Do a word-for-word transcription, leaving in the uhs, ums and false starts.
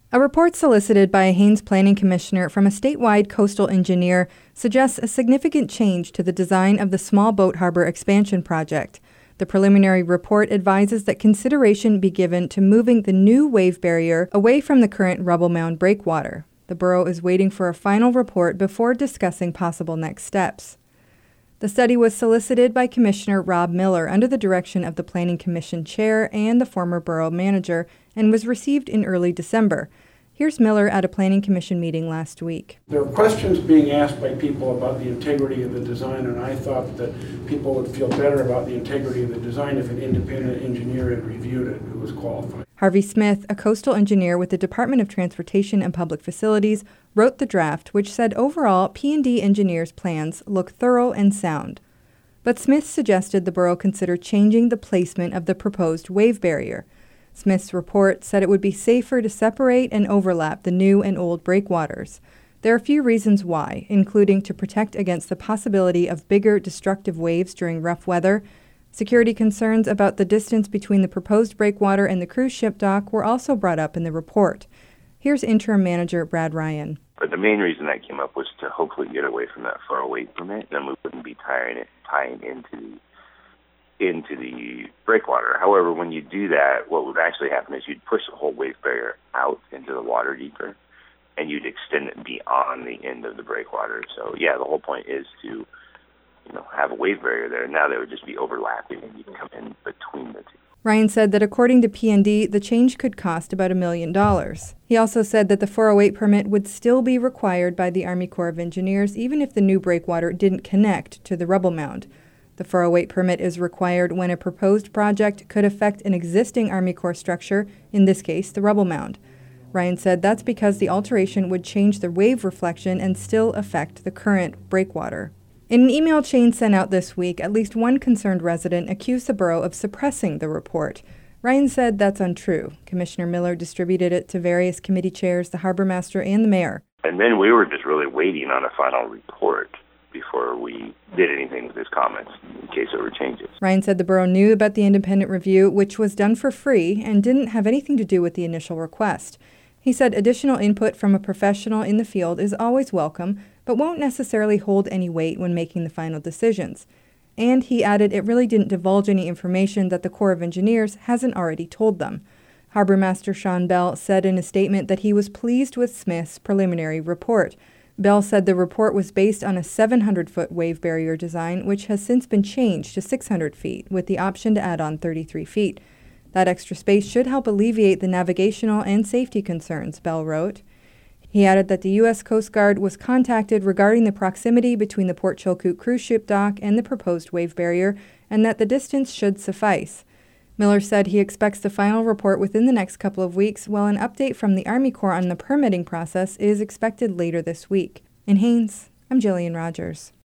A report solicited by a Haines Planning Commissioner from a statewide coastal engineer suggests a significant change to the design of the Small Boat Harbor expansion project. The preliminary report advises that consideration be given to moving the new wave barrier away from the current Rubble Mound breakwater. The borough is waiting for a final report before discussing possible next steps. The study was solicited by Commissioner Rob Miller under the direction of the Planning Commission Chair and the former borough manager and was received in early December. Here's Miller at a Planning Commission meeting last week. There are questions being asked by people about the integrity of the design, and I thought that people would feel better about the integrity of the design if an independent engineer had reviewed it who was qualified. Harvey Smith, a coastal engineer with the Department of Transportation and Public Facilities, wrote the draft, which said overall P and D engineers' plans look thorough and sound. But Smith suggested the borough consider changing the placement of the proposed wave barrier. Smith's report said it would be safer to separate and overlap the new and old breakwaters. There are a few reasons why, including to protect against the possibility of bigger destructive waves during rough weather. Security concerns about the distance between the proposed breakwater and the cruise ship dock were also brought up in the report. Here's interim manager Brad Ryan. But the main reason that came up was to hopefully get away from that far away permit, then we wouldn't be tying it tying into the into the breakwater. However, when you do that, what would actually happen is you'd push the whole wave barrier out into the water deeper, and you'd extend it beyond the end of the breakwater. So, yeah, the whole point is to, you know, have a wave barrier there. Now they would just be overlapping, and you can come in between the two. Ryan said that according to P and D, the change could cost about a million dollars. He also said that the four oh eight permit would still be required by the Army Corps of Engineers, even if the new breakwater didn't connect to the Rubble Mound. The four oh eight permit is required when a proposed project could affect an existing Army Corps structure, in this case, the Rubble Mound. Ryan said that's because the alteration would change the wave reflection and still affect the current breakwater. In an email chain sent out this week, at least one concerned resident accused the borough of suppressing the report. Ryan said that's untrue. Commissioner Miller distributed it to various committee chairs, the harbor master, and the mayor. And then we were just really waiting on a final report before we did anything with his comments in case there were changes. Ryan said the borough knew about the independent review, which was done for free and didn't have anything to do with the initial request. He said additional input from a professional in the field is always welcome, but won't necessarily hold any weight when making the final decisions. And he added it really didn't divulge any information that the Corps of Engineers hasn't already told them. Harbor Master Sean Bell said in a statement that he was pleased with Smith's preliminary report. Bell said the report was based on a seven hundred foot wave barrier design, which has since been changed to six hundred feet, with the option to add on thirty-three feet. That extra space should help alleviate the navigational and safety concerns, Bell wrote. He added that the U S Coast Guard was contacted regarding the proximity between the Port Chilkoot cruise ship dock and the proposed wave barrier, and that the distance should suffice. Miller said he expects the final report within the next couple of weeks, while an update from the Army Corps on the permitting process is expected later this week. In Haines, I'm Jillian Rogers.